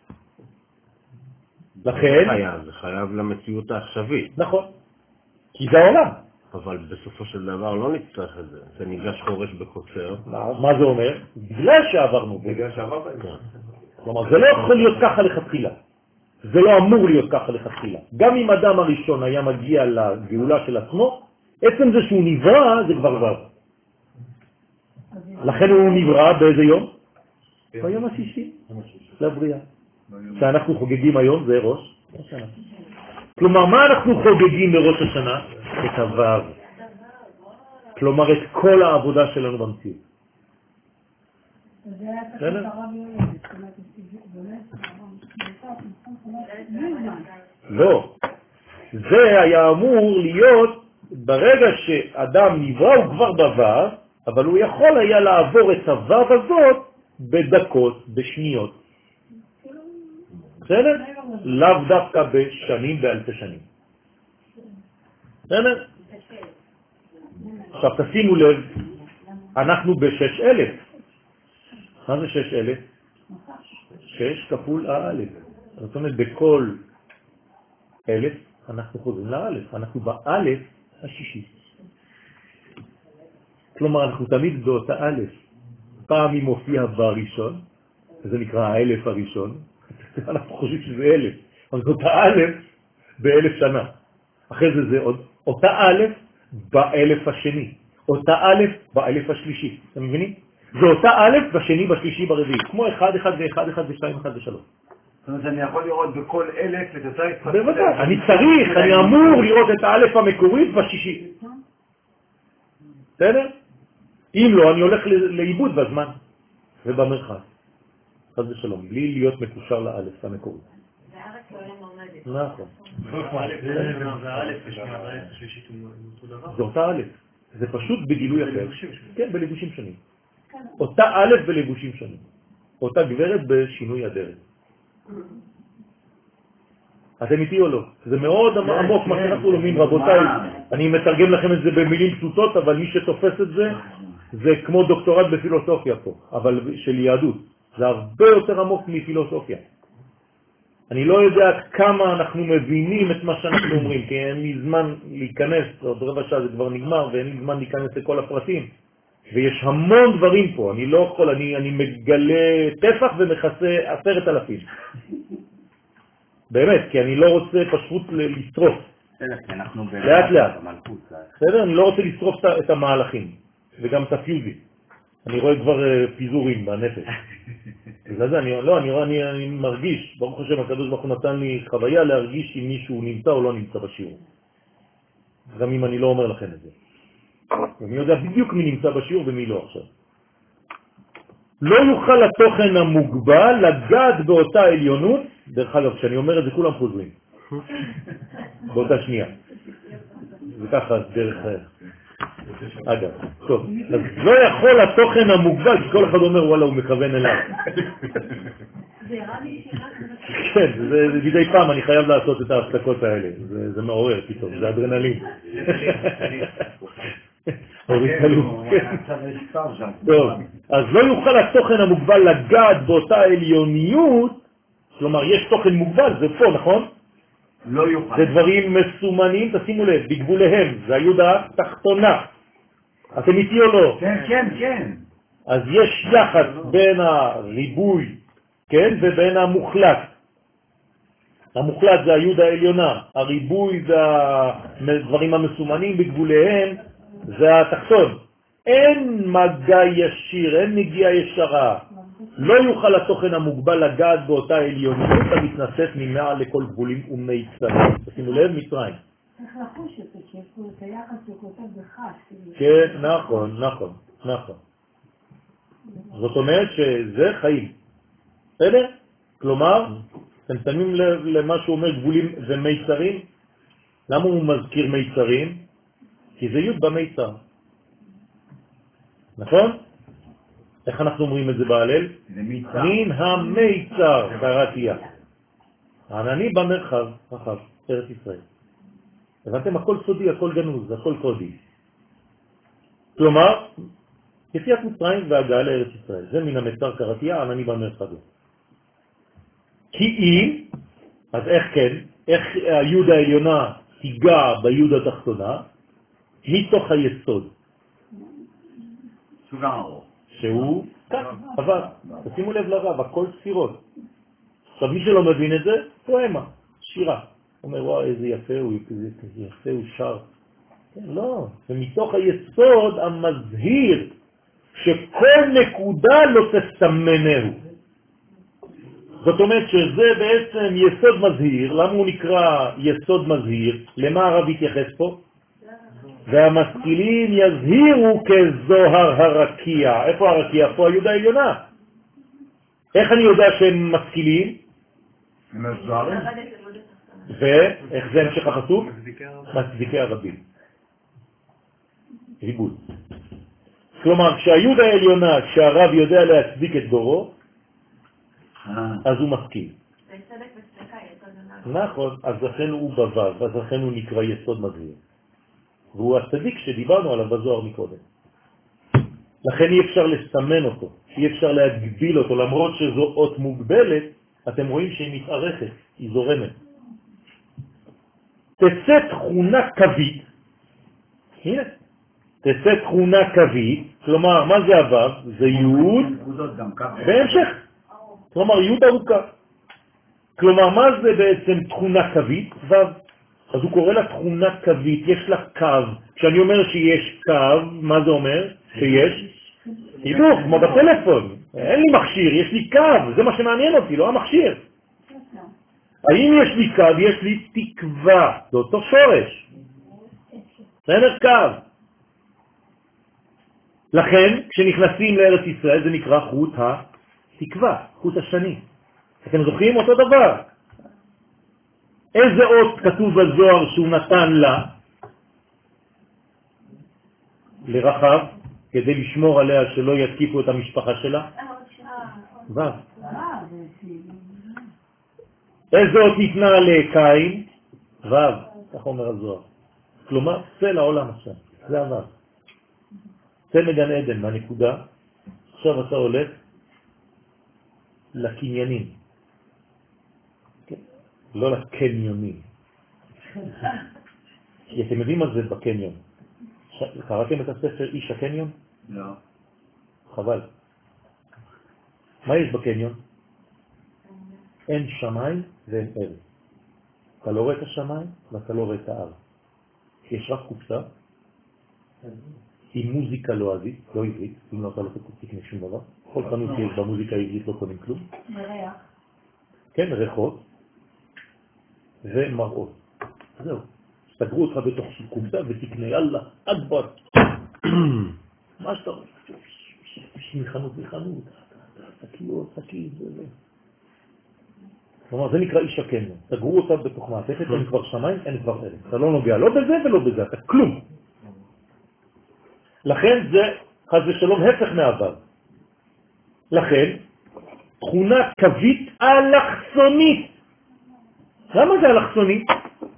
לכן... זה חייב למציאות העכשווית. נכון. כי זה העולם. אבל בסופו של דבר לא נצטרך את זה. זה ניגש חורש בקוצר. מה זה אומר? בגלל שעברנו. בגלל שעברנו. כלומר, זה לא יכול להיות ככה לכתחילה. זה לא אמור להיות ככה לכתחילה. גם אם אדם הראשון היה מגיע לגאולה של עצמו, עצם זה שהוא נברא, זה כבר ו'. לכן הוא נברא באיזה יום? ביום השישי. לבריאה. שאנחנו חוגגים היום, זה ראש השנה. כלומר, מה אנחנו חוגגים בראש השנה? את הו'. כלומר, את כל העבודה שלנו במציאות. לא. זה היה אמור להיות, ברגע שאדם נברא הוא כבר בו', אבל הוא יכול היה לעבור את הו' הזאת בדקות, בשניות. בסדר? לאו דווקא בשנים, באלפי שנים. בסדר? עכשיו תשימו לב אנחנו בשש אלף. מה זה שש אלף? שש כפול האלף. זאת אומרת, בכל אלף אנחנו חוזרים לאלף. אנחנו באלף השישי. כלומר, אנחנו תמיד באותה אלף. פעם היא מופיעה בראשון, זה נקרא האלף הראשון. אנחנו חושבים שזה אלף. אבל זאת האלף באלף שנה. אחרי זה זה עוד, אותה אלף באלף השני. אותה אלף באלף השלישי. אתם מבינים? זה אותה אלף בשני, בשלישי, ברביעי. כמו אחד, אחד ואחד, אחד ושתיים, אחד ושלוש. זאת אומרת, אני יכול לראות בכל אלף את אותה התפתחות. בוודאי, אני צריך, אני אמור לראות את האלף המקורית בשישי. בסדר? אם לא, אני הולך לאיבוד בזמן ובמרחב. חד ושלום, בלי להיות מקושר לאלף המקורית. והארץ לא היה מועמדת. נכון. והאלף השלישית הוא אותו דבר. זה אותה אלף. זה פשוט בגילוי אחר. כן, בלבושים שונים. אותה א' בלבושים שונים. אותה גברת בשינוי הדרך. אתם איתי או לא? זה מאוד עמוק מה שאנחנו לומדים, רבותיי. אני מתרגם לכם את זה במילים פשוטות, אבל מי שתופס את זה, זה כמו דוקטורט בפילוסופיה פה, אבל של יהדות. זה הרבה יותר עמוק מפילוסופיה. אני לא יודע כמה אנחנו מבינים את מה שאנחנו אומרים, כי אין לי זמן להיכנס, עוד רבע שעה זה כבר נגמר, ואין לי זמן להיכנס לכל הפרטים. ויש המון דברים פה, אני לא יכול, אני, אני מגלה טפח ומכסה עשרת אלפים. באמת, כי אני לא רוצה פשוט לשרוף. לאט לאט. בסדר? אני לא רוצה לשרוף את המהלכים, וגם את הפיוזי. אני רואה כבר פיזורים בנפש. בגלל זה, אני, לא, אני, אני, אני מרגיש, ברוך השם, הקדוש ברוך הוא נתן לי חוויה להרגיש אם מישהו נמצא או לא נמצא בשיעור. גם אם אני לא אומר לכם את זה. ואני יודע בדיוק מי נמצא בשיעור ומי לא עכשיו. לא יוכל התוכן המוגבל לגעת באותה עליונות, דרך אגב, כשאני אומר את זה כולם חוזרים. באותה שנייה. וככה דרך... אגב, טוב. אז לא יכול התוכן המוגבל, כי כל אחד אומר וואלה הוא מכוון אליו. זה ירד לי שאלה. כן, זה מדי פעם אני חייב לעשות את ההפסקות האלה. זה מעורר פתאום, זה אדרנלין. טוב, אז לא יוכל התוכן המוגבל לגעת באותה עליוניות, כלומר יש תוכן מוגבל, זה פה, נכון? לא יוכל. זה דברים מסומנים, תשימו לב, בגבוליהם, זה היוד התחתונה. אתם איתי או לא? כן, כן, כן. אז יש יחס בין הריבוי, כן, ובין המוחלט. המוחלט זה היוד העליונה, הריבוי זה הדברים המסומנים בגבוליהם, זה התחתון. אין מגע ישיר, אין נגיעה ישרה. לא יוכל התוכן המוגבל לגעת באותה עליוניות המתנשאת ממעל לכל גבולים ומיצרים. תשימו לב, מצרים. צריך לחוש את זה, כי יש פה את היחס שכותב בחש. כן, נכון, נכון, נכון. זאת אומרת שזה חיים. בסדר? כלומר, אתם שמים לב למה שהוא אומר גבולים ומיצרים? למה הוא מזכיר מיצרים? כי זה י' במיצר. נכון? איך אנחנו אומרים את זה בהלל? מן המיצר קראתיה. הענני במרחב, רחב, ארץ ישראל. הבנתם? הכל סודי, הכל גנוז, הכל קודי. כלומר, יציאת מצרים והגעה לארץ ישראל. זה מן המיצר קראתיה, הענני במרחב. כי אם, אז איך כן? איך היוד העליונה תיגע ביוד התחתונה? מתוך היסוד. סוגר ארוך. שהוא כאן, אבל, תשימו לב לרב, הכל ספירות. עכשיו, מי שלא מבין את זה, פואמה, שירה. הוא אומר, וואו, איזה יפה הוא, איזה יפה הוא שר. כן, לא, זה מתוך היסוד המזהיר, שכל נקודה לא תסמנהו. זאת אומרת שזה בעצם יסוד מזהיר. למה הוא נקרא יסוד מזהיר? למה הרב התייחס פה? והמשכילים יזהירו כזוהר הרקיע. איפה הרקיע? פה היוד העליונה. איך אני יודע שהם משכילים? הם הזוהרים. ואיך זה המשך הפסוק? מצדיקי הרבים. ריבוד. כלומר, כשהיוד העליונה, כשהרב יודע להצדיק את דורו, אז הוא משכיל. נכון, אז לכן הוא בו"ב, אז לכן הוא נקרא יסוד מזהיר. והוא הצדיק שדיברנו עליו בזוהר מקודם. לכן אי אפשר לסמן אותו, אי אפשר להגביל אותו, למרות שזו אות מוגבלת, אתם רואים שהיא מתארכת, היא זורמת. תצא תכונה קווית, הנה, תצא תכונה קווית, כלומר, מה זה הוו? זה י' בהמשך, כלומר י' ארוכה. כלומר, מה זה בעצם תכונה קווית? וו. אז הוא קורא לה תכונה קווית, יש לה קו. כשאני אומר שיש קו, מה זה אומר? שיש הידוך, כמו בטלפון. אין לי מכשיר, יש לי קו, זה מה שמעניין אותי, לא המכשיר. האם יש לי קו? יש לי תקווה, זה אותו שורש. בסדר? קו. לכן, כשנכנסים לארץ ישראל, זה נקרא חוט התקווה, חוט השני. אתם זוכרים אותו דבר? איזה אות כתוב בזוהר שהוא נתן לה? לרחב, כדי לשמור עליה שלא יתקיפו את המשפחה שלה? ו'. איזה אות ניתנה לקין? ו', כך אומר הזוהר. כלומר, צא לעולם עכשיו, זה הו'. צא מגן עדן מהנקודה, עכשיו אתה הולך לקניינים, לא לקניונים. אתם יודעים מה זה בקניון? קראתם את הספר איש הקניון? לא. חבל. מה יש בקניון? אין שמיים ואין ארץ. אתה לא רואה את השמיים ואתה לא רואה את הארץ. יש רק קופסה עם מוזיקה לועזית, לא עברית, אם לא אתה לא תקנה שום דבר. כל חנות שיש במוזיקה העברית לא קונים כלום. מריח. כן, ריחות ומראות. זהו. סגרו אותך בתוך קופסה ותקנה, יאללה, אכבר. מה שאתה רואה? מחנות לחנות, שקיות, שקית, זה. כלומר, זה נקרא איש הקניון. סגרו אותה בתוך מעטפת, אין כבר שמיים, אין כבר ארץ. אתה לא נוגע לא בזה ולא בזה, אתה כלום. לכן זה חס ושלום הפך מהוו. לכן, תכונה קווית אלכסונית. למה זה אלכסונית?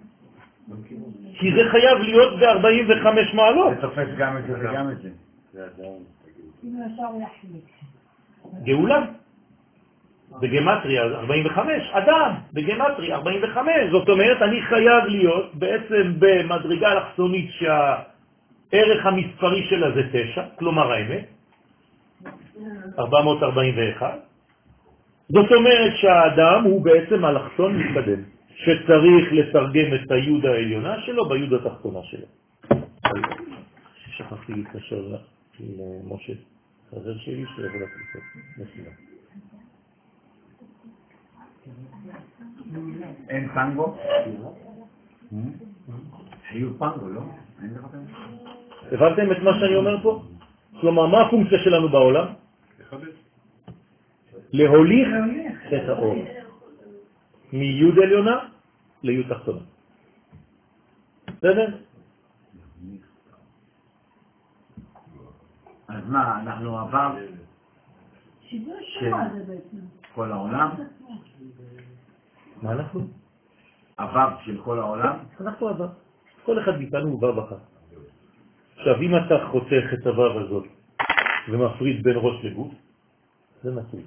כי זה חייב להיות ב-ארבעים וחמש מעלות. זה תופס גם את זה וגם את זה. אם אפשר להחליק. גאולה. בגמטריה ארבעים וחמש, אדם בגמטריה ארבעים וחמש. זאת אומרת, אני חייב להיות בעצם במדרגה אלכסונית שהערך המספרי שלה זה תשע, כלומר האמת, ארבע מאות ארבעים ואחת. זאת אומרת שהאדם הוא בעצם אלכסון מתקדם, שצריך לתרגם את היוד העליונה שלו ביוד התחתונה שלו. שכחתי להתקשר למשה, חבר שלי שיבוא לקליפות, נסיבה. אין פנגו? היו פנגו, לא? אין לך פנגו? הבנתם את מה שאני אומר פה? כלומר, מה הפונקציה שלנו בעולם? להוליך את האור. מיוד עליונה ליוד תחתונה. בסדר? אז מה, אנחנו עבר שידור שמה זה בעצם. כל העולם? מה אנחנו? עבר של כל העולם? אנחנו עבר. כל אחד מאיתנו הוא וו אחת. עכשיו, אם אתה חותך את הוו הזאת ומפריד בין ראש לגוף, זה נטוי.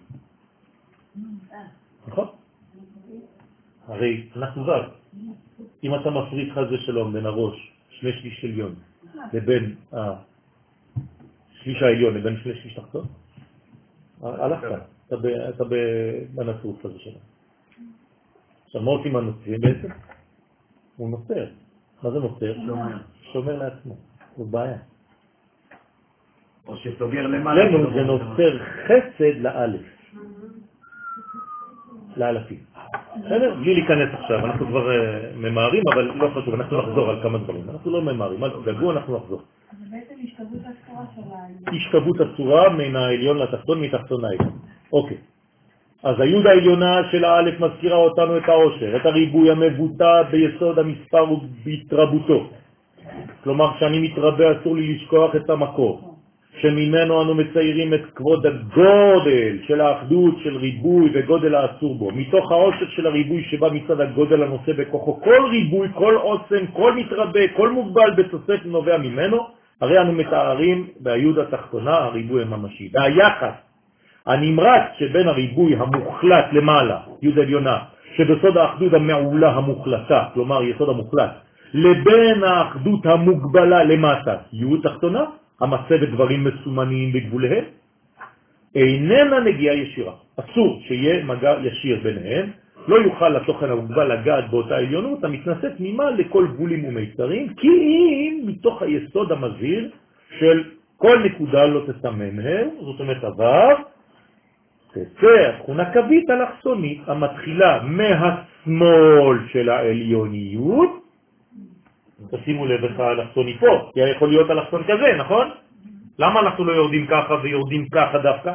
נכון? הרי אנחנו וו. אם אתה מפריד חד ושלום בין הראש, שני שליש עליון, לבין השליש העליון, לבין שני שליש תחתון, הלכת. אתה בנצרות חד ושלום. עכשיו, מה עושים הנוצרים בעצם? הוא נוצר. מה זה נוצר? שומר. שומר לעצמו. זו בעיה. או שסוגר למעלה. לנו זה נוצר חסד לאלף. לאלפים. בסדר? בלי להיכנס עכשיו, אנחנו כבר ממהרים, אבל לא חשוב, אנחנו נחזור על כמה דברים. אנחנו לא ממהרים, אל תדאגו, אנחנו נחזור. אז בעצם השתוות הצורה של העליון. השתוות הצורה מן העליון לתחתון, מתחתון העליון. אוקיי. אז היוד העליונה של האלף מזכירה אותנו את העושר, את הריבוי המבוטא ביסוד המספר ובהתרבותו. כלומר, כשאני מתרבה אסור לי לשכוח את המקור, שממנו אנו מציירים את כבוד הגודל של האחדות של ריבוי וגודל האסור בו. מתוך העושר של הריבוי שבא מצד הגודל הנושא בכוחו, כל ריבוי, כל עוצם, כל מתרבה, כל מוגבל בתוסף נובע ממנו, הרי אנו מתארים ביוד התחתונה הריבוי הממשי. והיחס הנמרץ שבין הריבוי המוחלט למעלה, יוד עליונה, שבסוד האחדות המעולה המוחלטה, כלומר יסוד המוחלט, לבין האחדות המוגבלה למטה, יוד תחתונה, המצבת דברים מסומניים בגבוליהם, איננה נגיעה ישירה. אסור שיהיה מגע ישיר ביניהם, לא יוכל התוכן המוגבל לגעת באותה עליונות המתנשאת תמימה לכל גבולים ומיצרים, כי אם מתוך היסוד המזהיר של כל נקודה לא תסמן הם, זאת אומרת עבר, תצא התכונה קווית אלכסונית המתחילה מהשמאל של העליוניות, תשימו לב איך האלכסוני פה, כי יכול להיות אלכסון כזה, נכון? למה אנחנו לא יורדים ככה ויורדים ככה דווקא?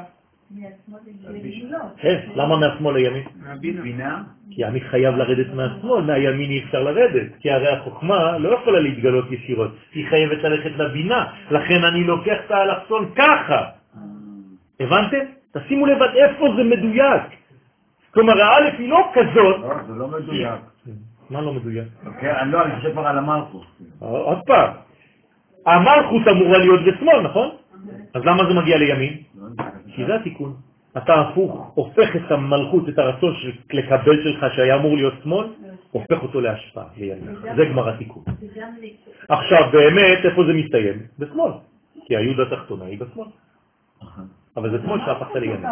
כן, למה מהשמאל לימין? בינה. כי אני חייב לרדת מהשמאל, מהימין אי אפשר לרדת, כי הרי החוכמה לא יכולה להתגלות ישירות, היא חייבת ללכת לבינה, לכן אני לוקח את האלכסון ככה. הבנתם? תשימו לב עד איפה זה מדויק. כלומר, האלף היא לא כזאת. לא, זה לא מדויק. מה לא מדויק? כן, לא, אני חושב כבר על המלכות. עוד פעם. המלכות אמורה להיות בשמאל, נכון? אז למה זה מגיע לימין? כי זה התיקון. אתה הפוך, הופך את המלכות, את הרצון של לקבל שלך שהיה אמור להיות שמאל, הופך אותו להשפעה לימין. זה גמר התיקון. עכשיו באמת, איפה זה מסתיים? בשמאל. כי היוד התחתונה היא בשמאל. אבל זה שמאל שהפכת לימין.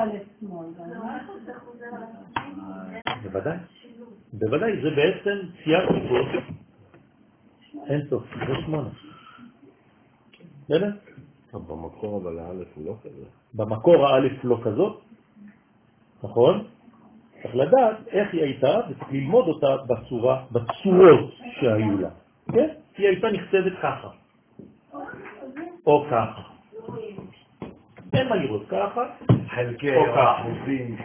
בוודאי. בוודאי, זה בעצם צייר פה. אין סוף, זה שמונה. בסדר? במקור אבל האלף הוא לא כזה. במקור האלף לא כזאת, נכון? צריך לדעת איך היא הייתה וצריך ללמוד אותה בצורה, בצורות שהיו לה. כן? היא הייתה נכתבת ככה. או ככה. אין מה לראות ככה. חלקי או ככה. אחוזים.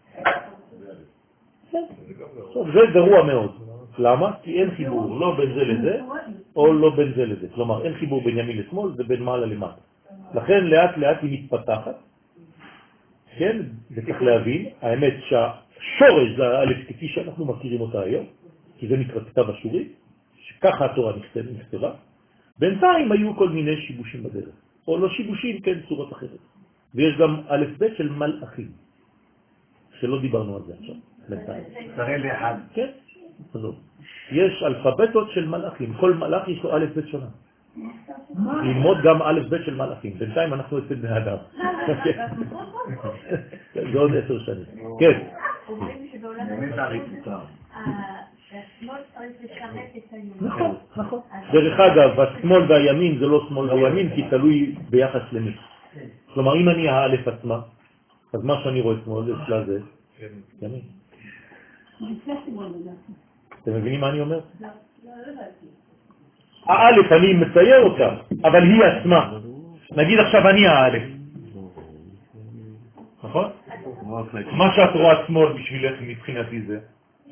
זה גרוע מאוד. למה? כי אין חיבור לא בין זה לזה או לא בין זה לזה. כלומר, אין חיבור בין ימין לשמאל ובין מעלה למטה. לכן לאט לאט היא מתפתחת. כן? וצריך להבין, האמת שהשורש זה האלף כפי שאנחנו מכירים אותה היום, כי זה נקרא כתב אשורי, שככה התורה נכתבה. בינתיים היו כל מיני שיבושים בדרך. או לא שיבושים, כן, צורות אחרת. ויש גם א' ב' של מלאכים, שלא דיברנו על זה עכשיו. תראה לי אחד. כן, עזוב. יש אלפבטות של מלאכים, כל מלאך יש לו א' ב' שונה. ללמוד גם א' ב' של מלאכים. בינתיים אנחנו אצל בני אדם. זה עוד עשר שנים. כן. אומרים שבעולם השמאל צריך לשרת את הימין. נכון, נכון. דרך אגב, השמאל והימין זה לא שמאל וימין, כי תלוי ביחס למי. כלומר, אם אני האלף עצמה, אז מה שאני רואה שמאל זה אצלה זה ימין. אתם מבינים מה אני אומר? האלף אני מצייר אותה, אבל היא עצמה. נגיד עכשיו אני האלף. נכון? מה שאת רואה שמאל בשבילך מבחינתי זה.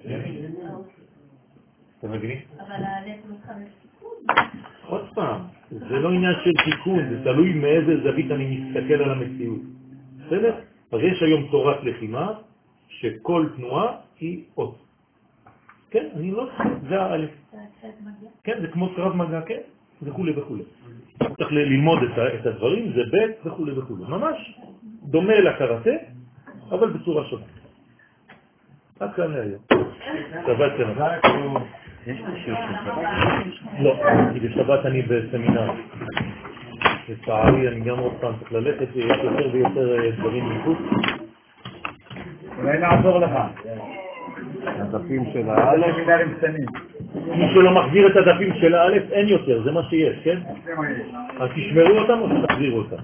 אתם מבינים? אבל האלף לא חמש תיקון. עוד פעם, זה לא עניין של תיקון, זה תלוי מאיזה זווית אני מסתכל על המציאות. בסדר? אז יש היום תורת לחימה שכל תנועה היא אות. כן, אני לא יודע, זה האלף. כן, זה כמו קרב מגע, כן, וכו' וכו'. צריך ללמוד את הדברים, זה ב' וכו' וכו'. ממש דומה לקראטה, אבל בצורה שונה. עד כאן להיום. שבת שבת. יש לי שיעור של שבת? לא, כי בשבת אני בסמינר. לצערי אני גם עוד פעם צריך ללכת, יש יותר ויותר דברים מחוץ. אולי נעזור לך. הדפים של האלף. סמינרים קטנים. מי שלא מחזיר את הדפים של האלף אין יותר, זה מה שיש, כן? זה מה יש. אז תשמרו אותם או שתחזירו אותם.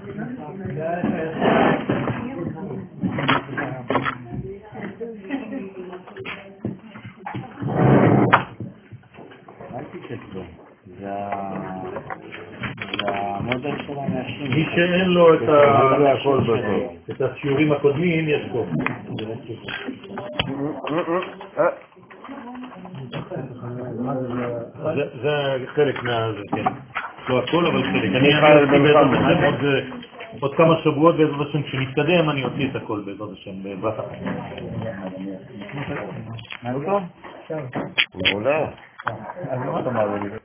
זה המודל של האנשים. מי שאין לו את השיעורים הקודמים, יש פה. זה חלק מה... לא הכל, אבל חלק. אני חייב בעזרת השם עוד כמה שבועות בעזרת השם, כשנתקדם אני אוציא את הכל בעזרת השם, בבת אחת. מעולה. אז מה אתה אומר לי?